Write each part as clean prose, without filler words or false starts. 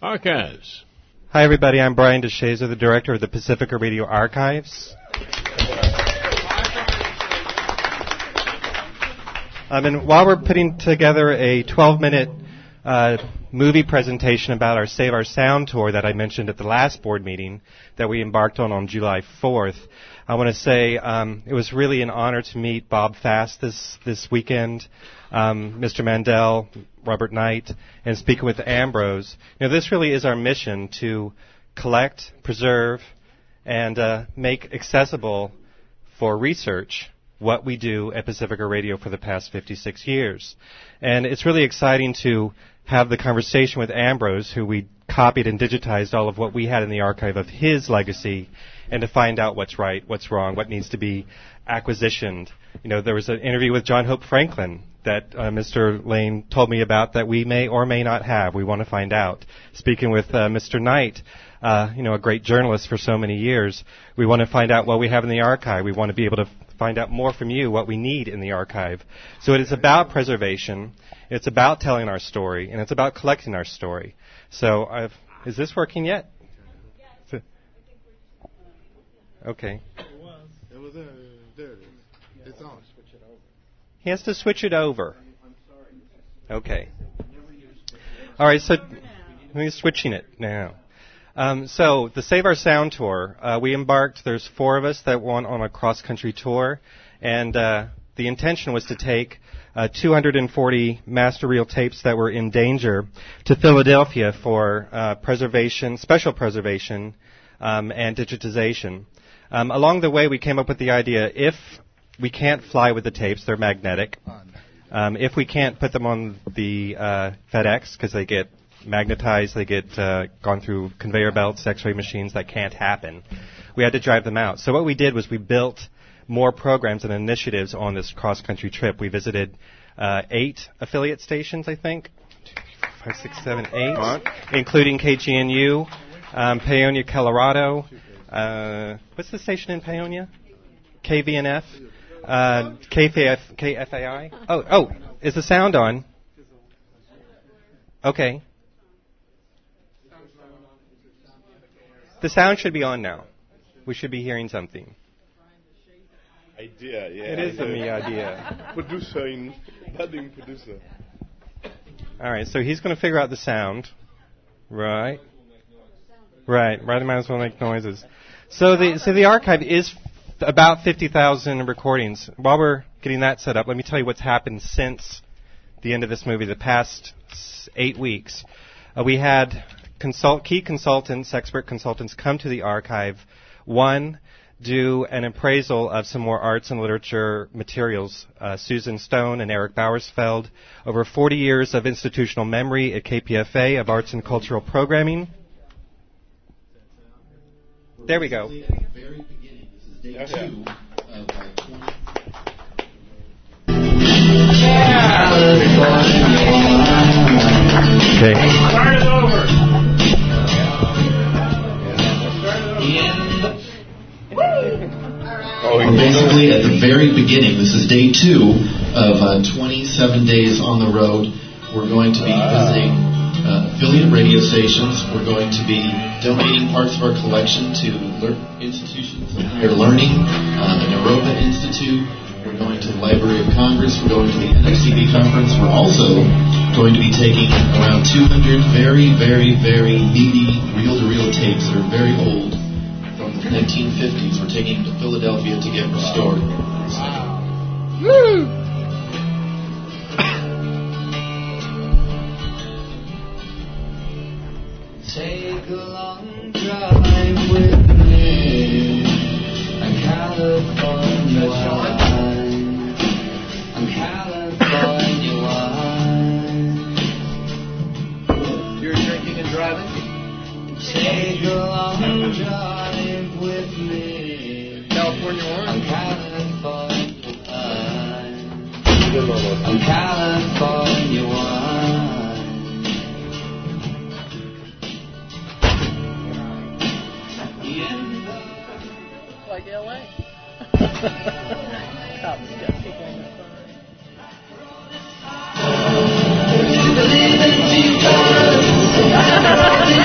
Archives. Hi, everybody. I'm Brian DeShazer, the director of the Pacifica Radio Archives. And while we're putting together a 12-minute movie presentation about our Save Our Sound tour that I mentioned at the last board meeting that we embarked on July 4th, I want to say it was really an honor to meet Bob Fast this weekend, Mr. Mandel, Robert Knight, and speaking with Ambrose. You know, this really is our mission to collect, preserve, and make accessible for research what we do at Pacifica Radio for the past 56 years. And it's really exciting to have the conversation with Ambrose, who we copied and digitized all of what we had in the archive of his legacy, and to find out what's right, what's wrong, what needs to be acquisitioned. You know, there was an interview with John Hope Franklin that Mr. Lane told me about that we may or may not have. We want to find out. Speaking with Mr. Knight, a great journalist for so many years, we want to find out what we have in the archive. We want to be able to find out more from you what we need in the archive. So it is about preservation, it's about telling our story, and it's about collecting our story. So is this working yet? Yes. Okay. It was there. There it is. It's on. He has to switch it over. Okay. All right, so he's switching it now. So the Save Our Sound tour, we embarked, there's 4 of us that went on a cross-country tour, and the intention was to take 240 master reel tapes that were in danger to Philadelphia for preservation, special preservation, and digitization. Along the way, we came up with the idea, if we can't fly with the tapes, they're magnetic. If we can't put them on the FedEx, because they get magnetized, they get gone through conveyor belts, x-ray machines, that can't happen. We had to drive them out. So what we did was we built more programs and initiatives on this cross-country trip. We visited 8 affiliate stations, I think. 5, 6, 7, 8, including KGNU, Paonia, Colorado. What's the station in Paonia? KVNF. KFAI. Oh, is the sound on? Okay. The sound should be on now. We should be hearing something. Idea, yeah. It is a me idea. Producer, budding producer. All right, so he's going to figure out the sound. Right. Right, might as well make noises. So the archive is about 50,000 recordings. While we're getting that set up, let me tell you what's happened since the end of this movie, the past 8 weeks. We had key consultants, expert consultants, come to the archive. One, do an appraisal of some more arts and literature materials. Susan Stone and Eric Bowersfeld, over 40 years of institutional memory at KPFA of arts and cultural programming. There we go. Very beginning. This is day 2 of our 20. Okay. Start it over. Basically, at the very beginning, this is day 2 of 27 days on the road. We're going to be visiting affiliate radio stations. We're going to be donating parts of our collection to institutions of higher learning, the Naropa Institute. We're going to the Library of Congress. We're going to the NXTV conference. We're also going to be taking around 200 very, very, very meaty reel-to-reel tapes that are very old from the 1950s. We're taking them to Philadelphia to get restored. Woo! Take a long drive with me. I'm California wine. I'm California wine. You're drinking and driving? Take a long drive with me. California wine? I'm California wine. I'm California wine. Like LA. Cops got people on the phone.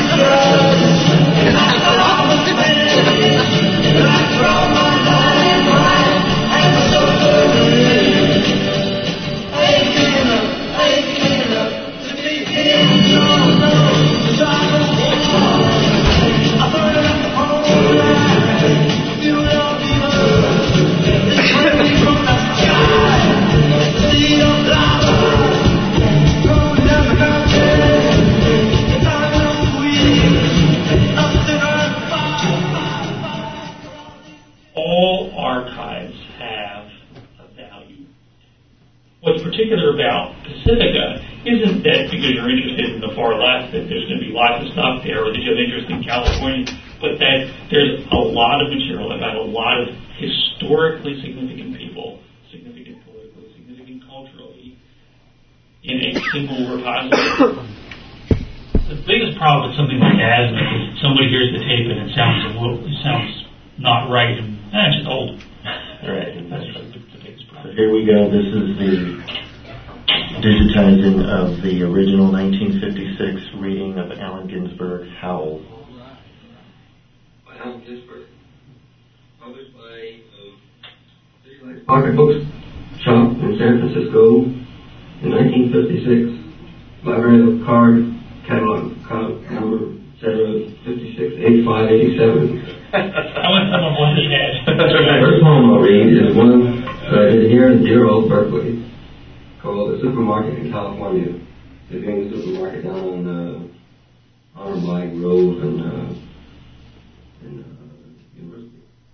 you're interested in the far left, that there's going to be lots of stuff there, or that you have interest in California, but that there's a lot of material about a lot of historically significant people, significant politically, significant culturally, in a single repository. The biggest problem with something like asthma is somebody hears the tape and it sounds not right, and it's just old. Right. That's the biggest problem. Here we go. This is the digitizing of the original 1956 reading of Allen Ginsberg's Howl. By Allen Ginsberg. Published by City Lights Pocket Books Shop in San Francisco in 1956. Library of Card, catalog number, etc., 568587. I want some of what he had. First poem I'll read is one that I did here in dear old Berkeley, called The Supermarket in California. It's being a supermarket down on Honorable Grove and University.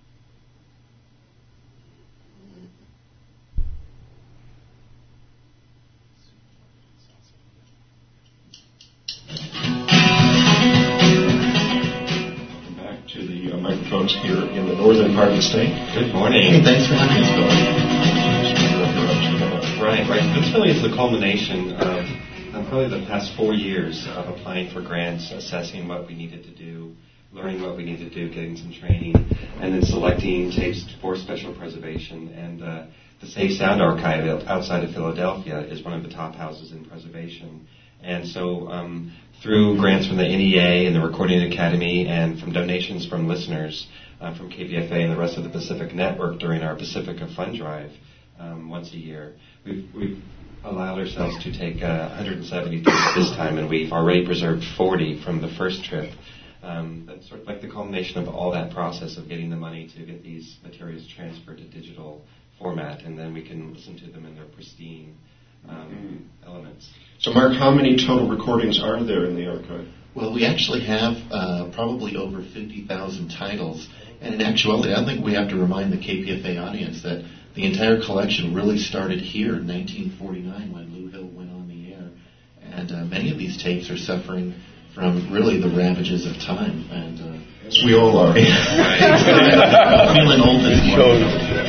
Back to the microphones here in the northern part of the state. Good morning. Hey, thanks for having us, Bill. Right. This really is the culmination of probably the past 4 years of applying for grants, assessing what we needed to do, learning what we needed to do, getting some training, and then selecting tapes for special preservation. And the Safe Sound Archive outside of Philadelphia is one of the top houses in preservation. And so through grants from the NEA and the Recording Academy and from donations from listeners from KVFA and the rest of the Pacific Network during our Pacifica Fund Drive once a year, we've allowed ourselves to take 170 trips this time, and we've already preserved 40 from the first trip. That's sort of like the culmination of all that process of getting the money to get these materials transferred to digital format, and then we can listen to them in their pristine elements. So, Mark, how many total recordings are there in the archive? Well, we actually have probably over 50,000 titles. And in actuality, I think we have to remind the KPFA audience that the entire collection really started here in 1949 when Lou Hill went on the air. And many of these tapes are suffering from really the ravages of time. And As we all are. Feeling old this morning.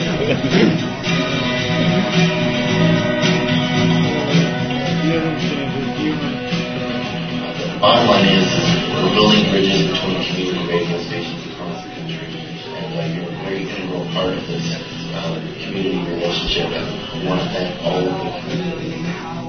Bottom line is we're building bridges between community radio stations across the country, and you're a very integral part of this community relationship. And I want to thank all of the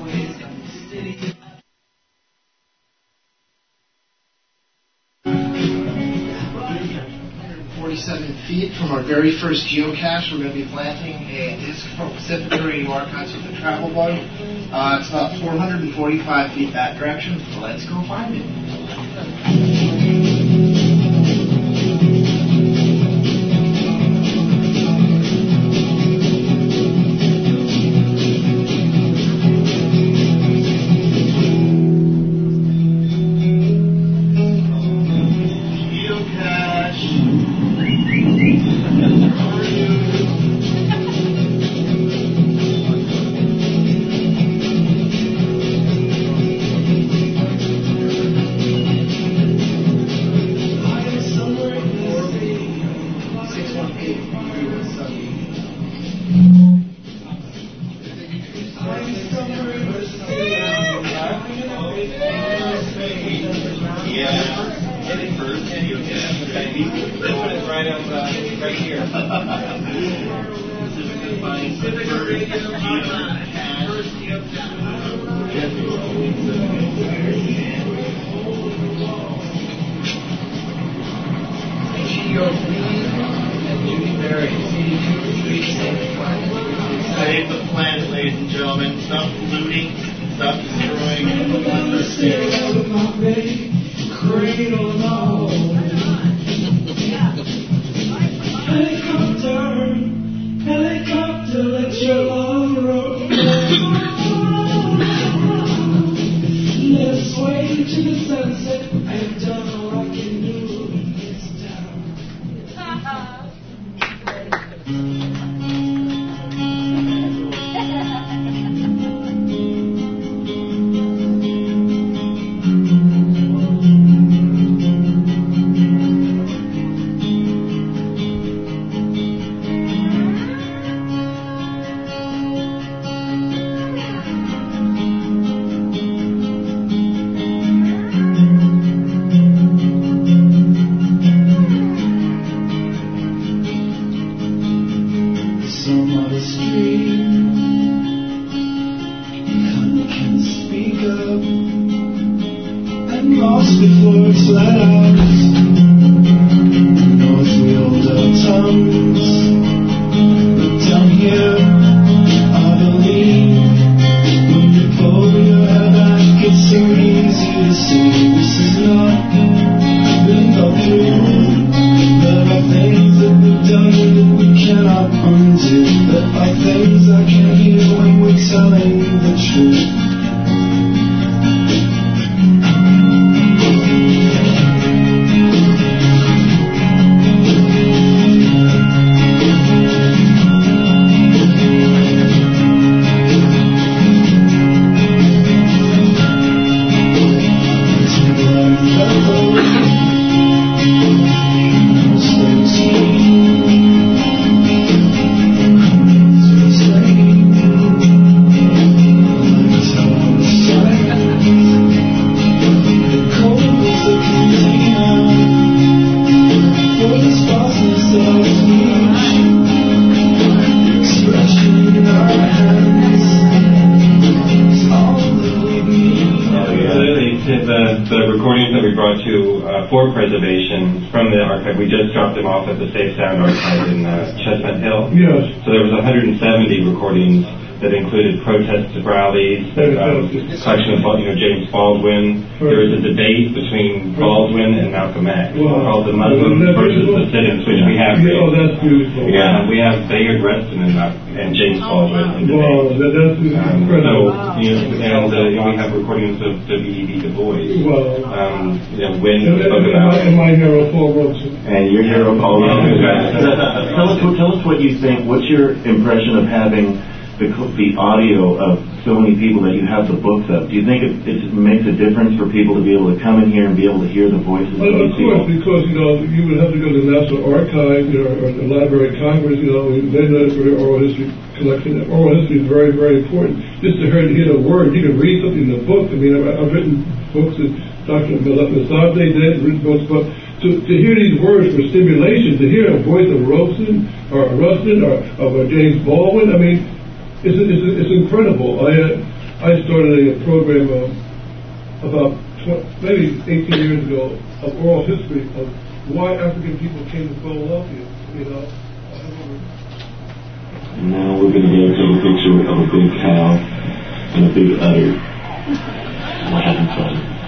47 feet from our very first geocache. We're going to be planting a disc from Pacifica Radio Archives with a travel bug. It's about 445 feet that direction. Let's go find it. Save the planet, ladies and gentlemen. Stop looting. Stop destroying. Helicopter, let your love roll. Let's sway to the sunset. I've done all I can do. It's down. getting lost before it's let out. North we hold our tongues, but down here I believe when you pull your hair back it's so easy to see. This is not been a dream. There are things that we've done that we cannot undo. There are things I can't hear when we're telling the truth. For preservation from the archive. We just dropped them off at the Safe Sound Archive in Chestnut Hill. Yes. So there was 170 recordings that included protests of rallies, collection of James Baldwin. There was a debate between Baldwin and Malcolm X called the Muslims versus the Sit-ins, which we have. Oh, that's beautiful. Yeah, we have Bayard Rustin and James Baldwin in debate. Wow, that's incredible. We have recordings of W.E.B. Du Bois. Wow. When we spoke about and my hero, Paul Robeson. And your hero, Paul Robeson. Tell us what you think. What's your impression of having the audio of so many people that you have the books of? Do you think it makes a difference for people to be able to come in here and be able to hear the voices of these people? Of course, because, you would have to go to the National Archive, or the Library of Congress, they know for your oral history collection. Oral history is very, very important. Just to hear the word, you can read something in the book. I mean, I've written books that Dr. Masade did, written books, but to hear these words for stimulation, to hear a voice of Robeson, or Rustin, or of James Baldwin, I mean, it's incredible. I started a program about maybe 18 years ago of oral history of why African people came to Philadelphia. And now we're going to go to a picture of a big cow and a big udder. We're having fun.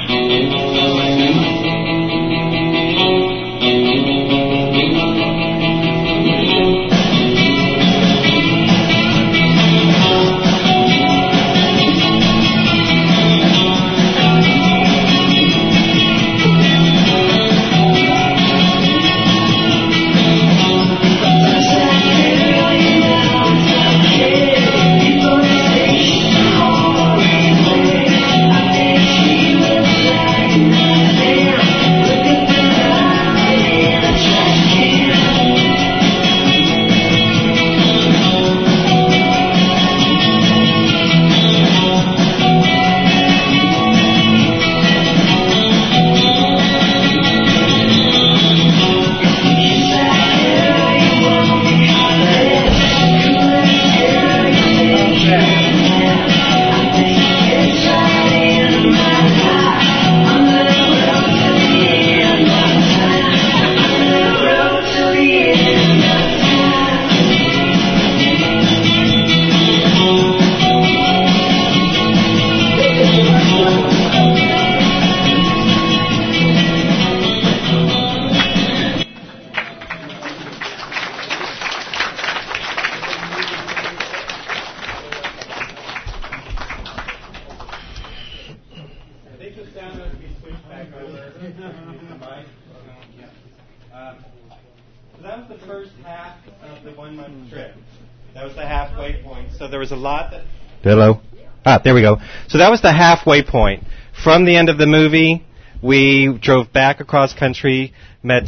So that was the first half of the 1 month trip. That was the halfway point. So there was a lot that... Hello? There we go. So that was the halfway point. From the end of the movie, we drove back across country, met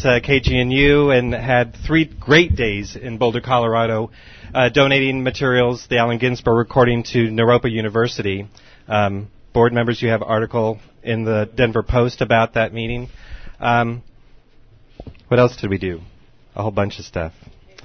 KGNU, and had 3 great days in Boulder, Colorado, donating materials, the Allen Ginsberg recording, to Naropa University. Board members, you have an article in the Denver Post about that meeting. What else did we do? A whole bunch of stuff.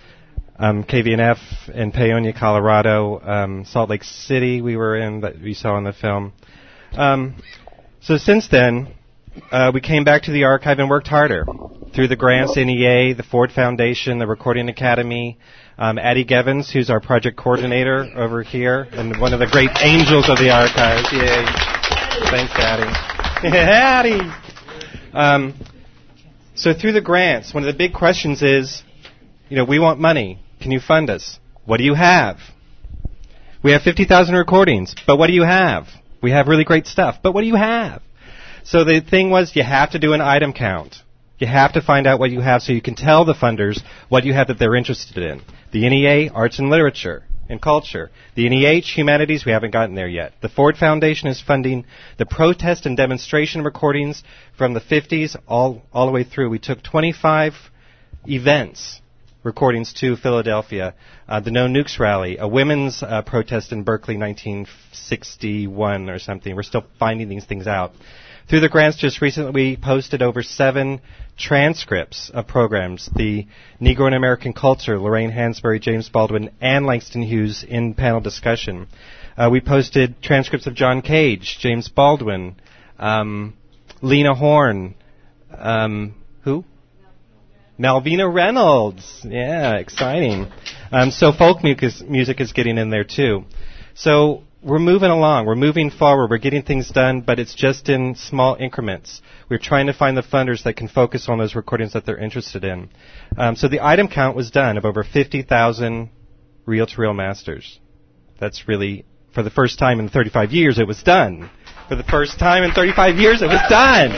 KVNF in Paonia, Colorado, Salt Lake City we were in, that we saw in the film. So since then, we came back to the archive and worked harder through the grants, NEA, the Ford Foundation, the Recording Academy. Addie Gevins, who's our project coordinator over here, and one of the great angels of the archives. Yay. Thanks, Addie. Addie! So through the grants, one of the big questions is, we want money. Can you fund us? What do you have? We have 50,000 recordings, but what do you have? We have really great stuff, but what do you have? So the thing was, you have to do an item count. You have to find out what you have so you can tell the funders what you have that they're interested in. The NEA, arts and literature and culture. The NEH, humanities, we haven't gotten there yet. The Ford Foundation is funding the protest and demonstration recordings from the 50s all the way through. We took 25 events, recordings to Philadelphia. The No Nukes rally, a women's protest in Berkeley, 1961 or something. We're still finding these things out. Through the grants, just recently we posted over 7 transcripts of programs. The Negro and American Culture, Lorraine Hansberry, James Baldwin, and Langston Hughes in panel discussion. We posted transcripts of John Cage, James Baldwin, Lena Horne, who? Malvina Reynolds. Yeah, exciting. So folk music is getting in there too. So we're moving along. We're moving forward. We're getting things done, but it's just in small increments. We're trying to find the funders that can focus on those recordings that they're interested in. So the item count was done of over 50,000 reel-to-reel masters. That's really, for the first time in 35 years, it was done. For the first time in 35 years, it was done.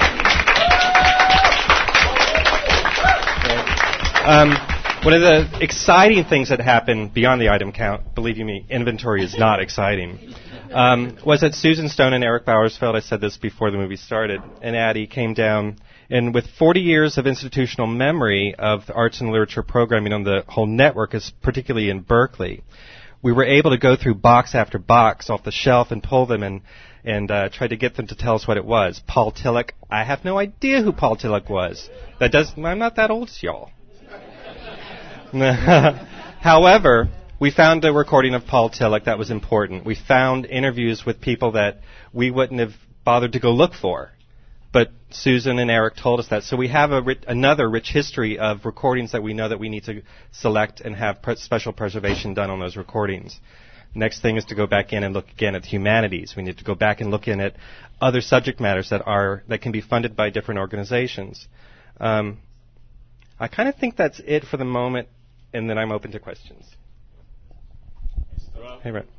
One of the exciting things that happened beyond the item count, believe you me, inventory is not exciting, was that Susan Stone and Eric Bowersfeld, I said this before the movie started, and Addie came down, and with 40 years of institutional memory of the arts and literature programming on the whole network, particularly in Berkeley, we were able to go through box after box off the shelf and pull them and try to get them to tell us what it was. Paul Tillich, I have no idea who Paul Tillich was. I'm not that old as y'all. However, we found a recording of Paul Tillich that was important. We found interviews with people that we wouldn't have bothered to go look for. But Susan and Eric told us that. So we have another rich history of recordings that we know that we need to select and have special preservation done on those recordings. Next thing is to go back in and look again at the humanities. We need to go back and look in at other subject matters that can be funded by different organizations. I kind of think that's it for the moment, and then I'm open to questions. Hey, Brett.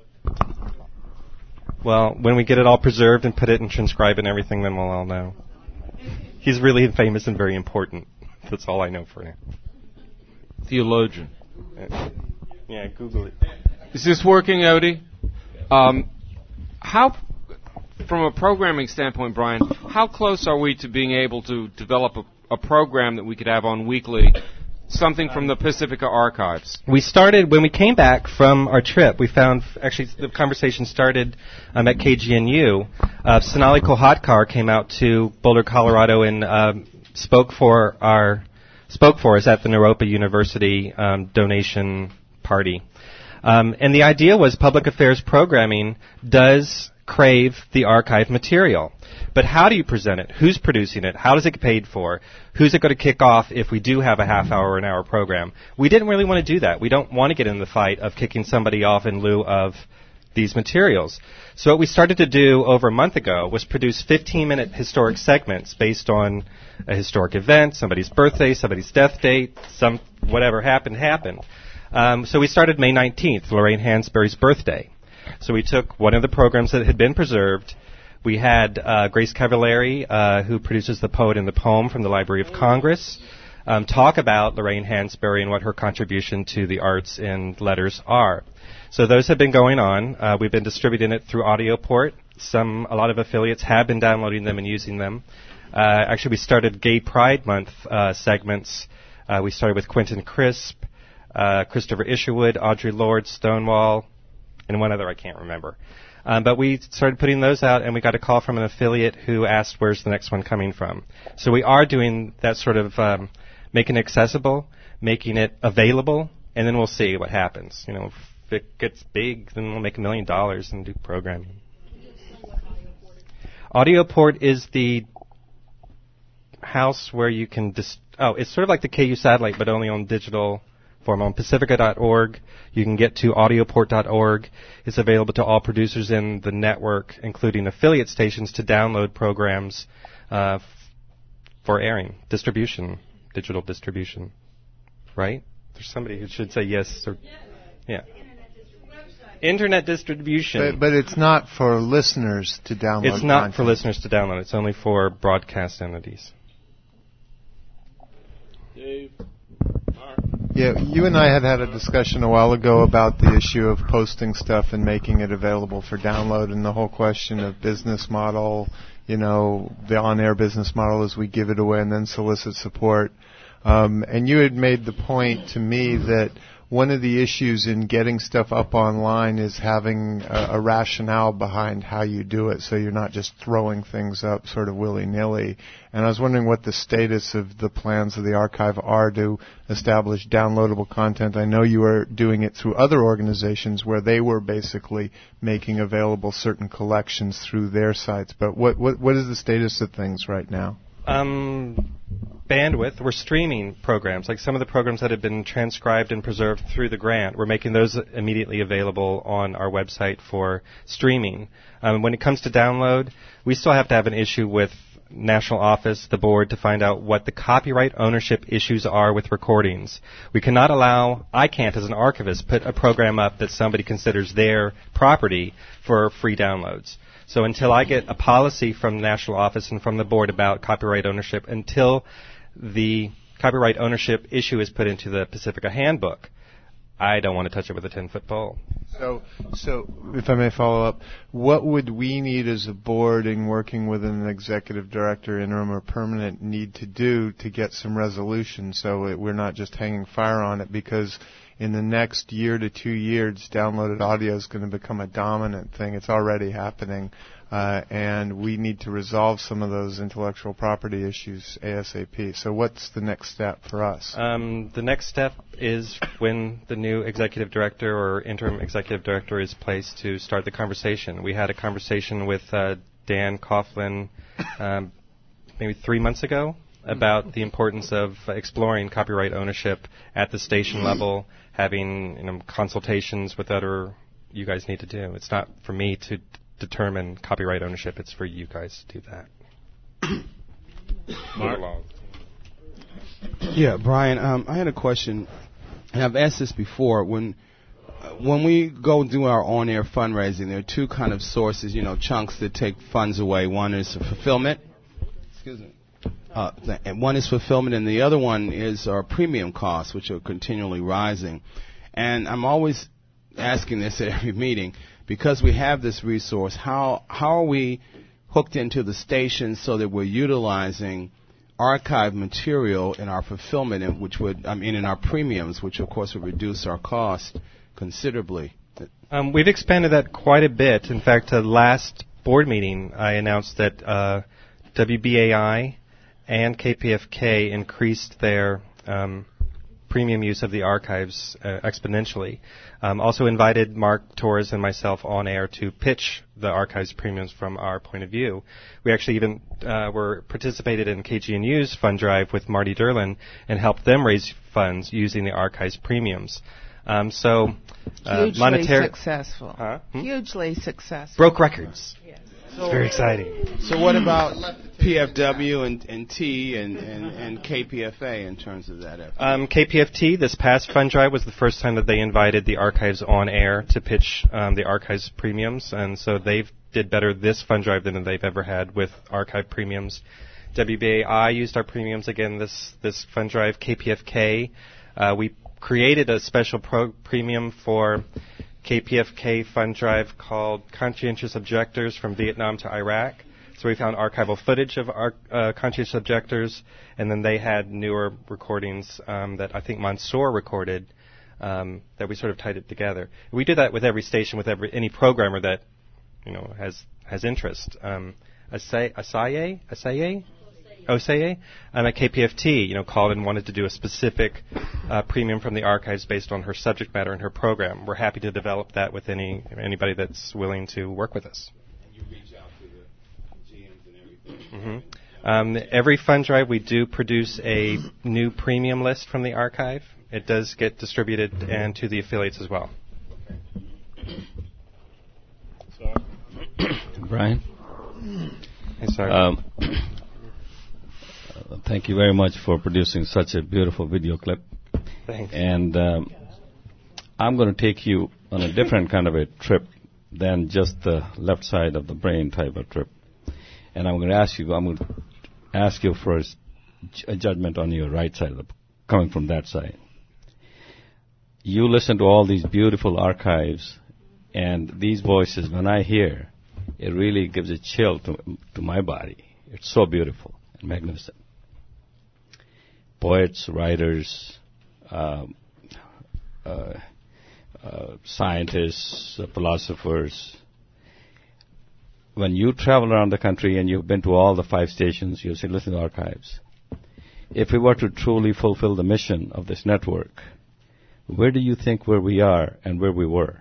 Well, when we get it all preserved and put it and transcribe and everything, then we'll all know. He's really famous and very important. That's all I know for him. Theologian. Yeah, Google it. Is this working, Odie? How, from a programming standpoint, Brian, how close are we to being able to develop a program that we could have on weekly, something from the Pacifica archives? We started, when we came back from our trip, we found, actually the conversation started at KGNU. Sonali Kolhatkar came out to Boulder, Colorado and spoke for us at the Naropa University donation party. And the idea was public affairs programming does crave the archive material. But how do you present it? Who's producing it? How does it get paid for? Who's it going to kick off if we do have a half hour or an hour program? We didn't really want to do that. We don't want to get in the fight of kicking somebody off in lieu of these materials. So what we started to do over a month ago was produce 15-minute historic segments based on a historic event, somebody's birthday, somebody's death date, whatever happened. So we started May 19th, Lorraine Hansberry's birthday. So we took one of the programs that had been preserved. We had Grace Cavallari, who produces The Poet and the Poem from the Library of Congress, talk about Lorraine Hansberry and what her contribution to the arts and letters are. So those have been going on. We've been distributing it through AudioPort. A lot of affiliates have been downloading them and using them. Actually, we started Gay Pride Month segments. We started with Quentin Crisp, Christopher Isherwood, Audre Lorde, Stonewall, and one other I can't remember. But we started putting those out, and we got a call from an affiliate who asked, where's the next one coming from? So we are doing that sort of making it accessible, making it available, and then we'll see what happens. If it gets big, then we'll make $1 million and do programming. AudioPort is the house where you can it's sort of like the KU satellite, but only on digital form. On Pacifica.org, you can get to Audioport.org. It's available to all producers in the network, including affiliate stations, to download programs for airing, digital distribution. Right? There's somebody who should say yes. Or, yeah. Internet distribution. But it's not for listeners to download. It's not for listeners to download. It's only for broadcast entities. Dave. Mark. Yeah, you and I had a discussion a while ago about the issue of posting stuff and making it available for download, and the whole question of business model, the on-air business model is we give it away and then solicit support. And you had made the point to me that one of the issues in getting stuff up online is having a rationale behind how you do it, so you're not just throwing things up sort of willy-nilly. And I was wondering what the status of the plans of the archive are to establish downloadable content. I know you are doing it through other organizations where they were basically making available certain collections through their sites. But what is the status of things right now? Bandwidth. We're streaming programs, like some of the programs that have been transcribed and preserved through the grant. We're making those immediately available on our website for streaming. When it comes to download, we still have to have an issue with National Office, the board, to find out what the copyright ownership issues are with recordings. We cannot I can't as an archivist put a program up that somebody considers their property for free downloads. So until I get a policy from the National Office and from the board about copyright ownership, until the copyright ownership issue is put into the Pacifica Handbook, I don't want to touch it with a 10-foot pole. So if I may follow up, what would we need as a board in working with an executive director, interim or permanent, need to do to get some resolution so we're not just hanging fire on it? Because in the next year to 2 years, downloaded audio is going to become a dominant thing. It's already happening. And we need to resolve some of those intellectual property issues ASAP. So what's the next step for us? The next step is when the new executive director or interim executive director is placed to start the conversation. We had a conversation with Dan Coughlin maybe 3 months ago about the importance of exploring copyright ownership at the station level, having consultations with other you guys need to do. It's not for me to determine copyright ownership. It's for you guys to do that. Mark? Yeah, Brian, I had a question, and I've asked this before. When we go do our on-air fundraising, there are two kind of sources, chunks that take funds away. One is fulfillment. Excuse me. And one is fulfillment, and the other one is our premium costs, which are continually rising. And I'm always asking this at every meeting, because we have this resource, how are we hooked into the station so that we're utilizing archive material in our fulfillment, in our premiums, which of course would reduce our cost considerably? We've expanded that quite a bit. In fact, last board meeting, I announced that WBAI and KPFK increased their premium use of the archives exponentially. Also invited Mark Torres and myself on air to pitch the archives premiums from our point of view. We actually even were participated in KGNU's fund drive with Marty Derlin and helped them raise funds using the archives premiums. Hugely successful. Huh? Hugely successful. Broke records. Yes. It's very exciting. So what about PFW and T and KPFA in terms of that effort? KPFT, this past fund drive was the first time that they invited the archives on air to pitch the archives premiums, and so they've did better this fund drive than they've ever had with archive premiums. WBAI used our premiums again this fund drive. KPFK, we created a special premium for KPFK fund drive called Conscientious Objectors from Vietnam to Iraq. So we found archival footage of our conscientious objectors, and then they had newer recordings that I think Mansour recorded that we sort of tied it together. We do that with every station, with any programmer that has interest. Oseye at KPFT, called and wanted to do a specific premium from the archives based on her subject matter and her program. We're happy to develop that with anybody that's willing to work with us. And you reach out to the GMs and everything. Every fund drive, we do produce a new premium list from the archive. It does get distributed and to the affiliates as well. Brian? Hey, sorry. Thank you very much for producing such a beautiful video clip. Thanks. And I'm going to take you on a different kind of a trip than just the left side of the brain type of trip. And I'm going to ask you for a judgment on your right side, coming from that side. You listen to all these beautiful archives, and these voices, when I hear, it really gives a chill to my body. It's so beautiful and magnificent. Poets, writers, scientists, philosophers. When you travel around the country and you've been to all the 5 stations, you say, listen to archives. If we were to truly fulfill the mission of this network, where do you think where we are and where we were?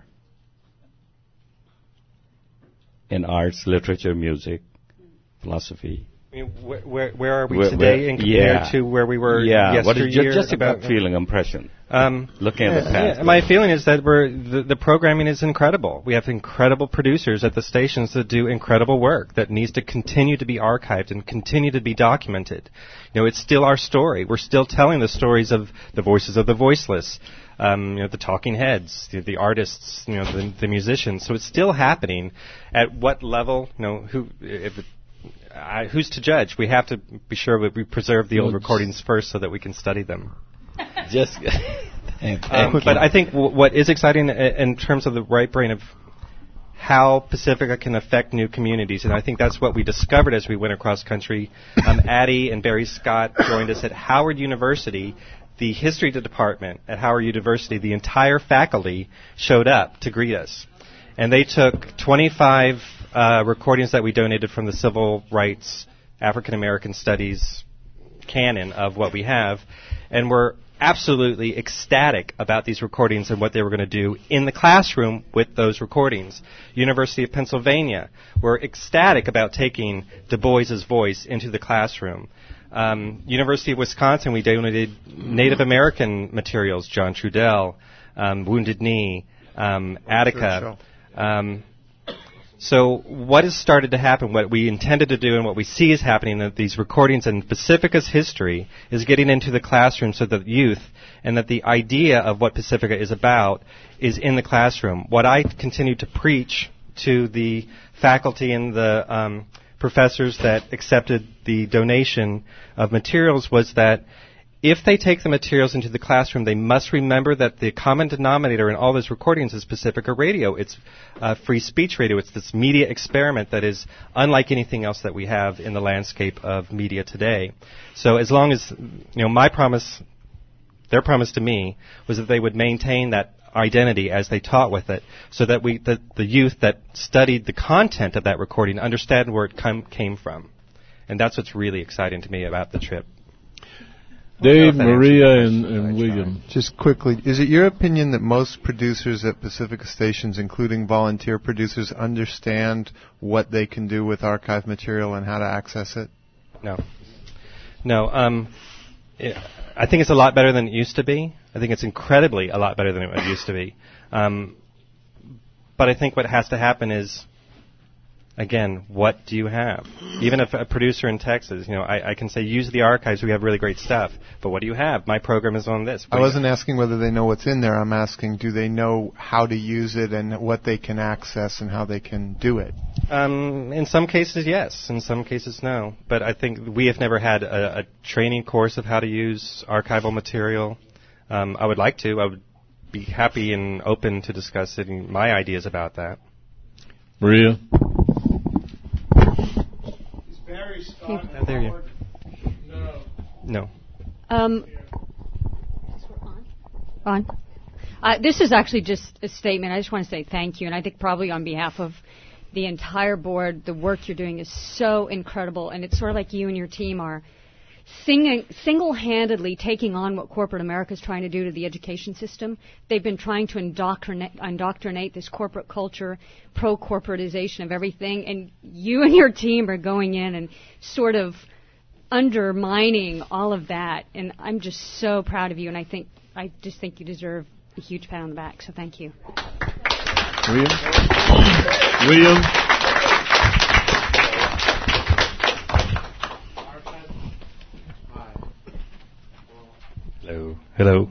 In arts, literature, music, philosophy. I mean, where are we today compared to where we were yesteryear? What is just about feeling impression? Looking at the past. My feeling is that the programming is incredible. We have incredible producers at the stations that do incredible work that needs to continue to be archived and continue to be documented. You know, it's still our story. We're still telling the stories of the voices of the voiceless. The talking heads, the artists, the musicians. So it's still happening. At what level? Who's to judge? We have to be sure that we preserve the old recordings first so that we can study them. But I think what is exciting in terms of the right brain of how Pacifica can affect new communities, and I think that's what we discovered as we went across country. Addie and Barry Scott joined us at Howard University. The history department at Howard University, the entire faculty showed up to greet us. And they took 25 recordings that we donated from the Civil Rights, African American Studies canon of what we have, and were absolutely ecstatic about these recordings and what they were going to do in the classroom with those recordings. University of Pennsylvania were ecstatic about taking Du Bois's voice into the classroom. University of Wisconsin, we donated Native American materials, John Trudell, Wounded Knee, Attica. So what has started to happen, what we intended to do and what we see is happening, that these recordings and Pacifica's history is getting into the classroom so that youth and that the idea of what Pacifica is about is in the classroom. What I continue to preach to the faculty and the professors that accepted the donation of materials was that if they take the materials into the classroom, they must remember that the common denominator in all those recordings is Pacifica Radio. It's free speech radio. It's this media experiment that is unlike anything else that we have in the landscape of media today. So as long as, my promise, their promise to me, was that they would maintain that identity as they taught with it, so that the youth that studied the content of that recording understand where it came from. And that's what's really exciting to me about the trip. Dave, Maria, and William. Just quickly, is it your opinion that most producers at Pacifica stations, including volunteer producers, understand what they can do with archive material and how to access it? No. I think it's a lot better than it used to be. I think it's incredibly a lot better than it used to be. But I think what has to happen is, again, what do you have? Even if a producer in Texas, I can say, use the archives, we have really great stuff. But what do you have? My program is on this. I wasn't asking whether they know what's in there. I'm asking, do they know how to use it and what they can access and how they can do it? In some cases, yes. In some cases, no. But I think we have never had a training course of how to use archival material. I would like to. I would be happy and open to discussing my ideas about that. Maria? There you No. On. This is actually just a statement. I just want to say thank you, and I think probably on behalf of the entire board, the work you're doing is so incredible, and it's sort of like you and your team are single-handedly taking on what corporate America is trying to do to the education system. They've been trying to indoctrinate this corporate culture, pro-corporatization of everything, and you and your team are going in and sort of undermining all of that. And I'm just so proud of you, and I just think you deserve a huge pat on the back. So thank you. William. Hello.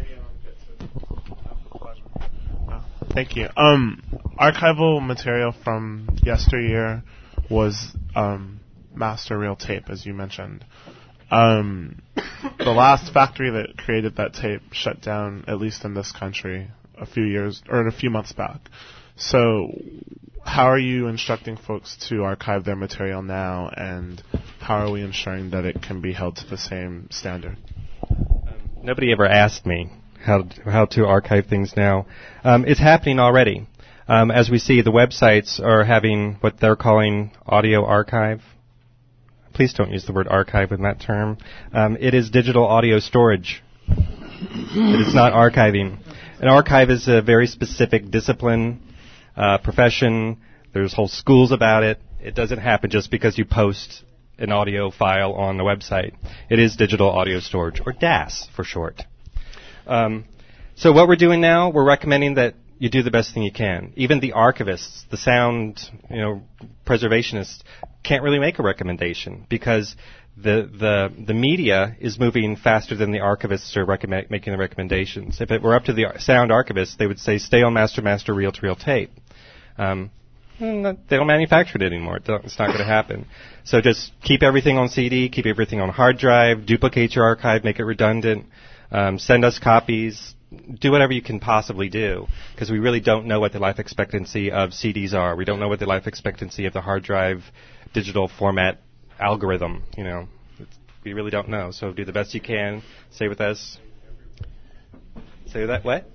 Thank you. Archival material from yesteryear was master reel tape, as you mentioned. The last factory that created that tape shut down, at least in this country, a few months back. So, how are you instructing folks to archive their material now, and how are we ensuring that it can be held to the same standard? Nobody ever asked me how to archive things now. It's happening already. As we see, the websites are having what they're calling audio archive. Please don't use the word archive in that term. It is digital audio storage. It is not archiving. An archive is a very specific discipline, profession. There's whole schools about it. It doesn't happen just because you post an audio file on the website. It is digital audio storage, or DAS for short. So what we're doing now, we're recommending that you do the best thing you can. Even the archivists, the sound, preservationists, can't really make a recommendation because the media is moving faster than the archivists are making the recommendations. If it were up to the sound archivists, they would say stay on master reel-to-reel tape. They don't manufacture it anymore. It's not going to happen. So just keep everything on CD, keep everything on hard drive, duplicate your archive, make it redundant, send us copies, do whatever you can possibly do, because we really don't know what the life expectancy of CDs are. We don't know what the life expectancy of the hard drive digital format algorithm, we really don't know. So do the best you can. Stay with us. Say that, what?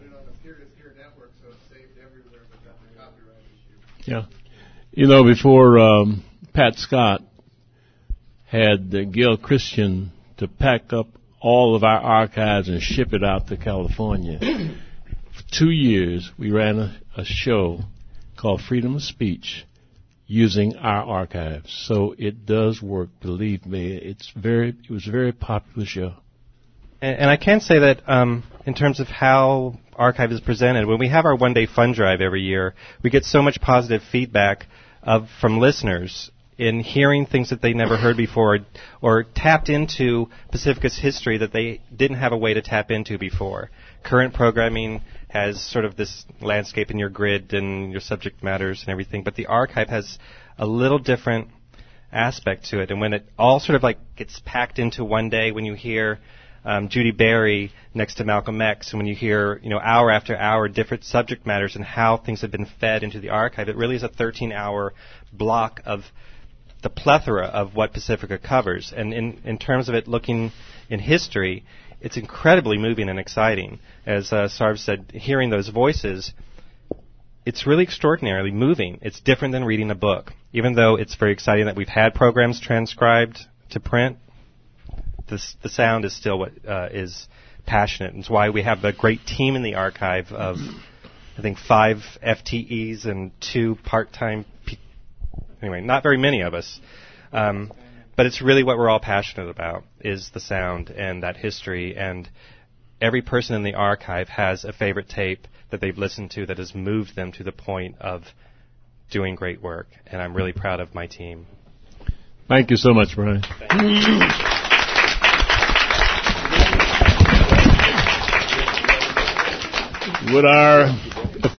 Yeah. Before Pat Scott had Gail Christian to pack up all of our archives and ship it out to California, for 2 years we ran a show called Freedom of Speech using our archives. So it does work, believe me. It was a very popular show. And I can say that in terms of how archive is presented, when we have our one-day fun drive every year, we get so much positive feedback from listeners in hearing things that they never heard before or tapped into Pacifica's history that they didn't have a way to tap into before. Current programming has sort of this landscape in your grid and your subject matters and everything, but the archive has a little different aspect to it. And when it all sort of like gets packed into one day, when you hear Judy Berry next to Malcolm X, and when you hear, hour after hour different subject matters and how things have been fed into the archive, it really is a 13-hour block of the plethora of what Pacifica covers. And in terms of it looking in history, it's incredibly moving and exciting. As Sarv said, hearing those voices, it's really extraordinarily moving. It's different than reading a book. Even though it's very exciting that we've had programs transcribed to print, the sound is still what is passionate. And it's why we have a great team in the archive of, I think, 5 FTEs and 2 part-time people. Anyway, not very many of us. But it's really what we're all passionate about, is the sound and that history. And every person in the archive has a favorite tape that they've listened to that has moved them to the point of doing great work. And I'm really proud of my team. Thank you so much, Brian. Would our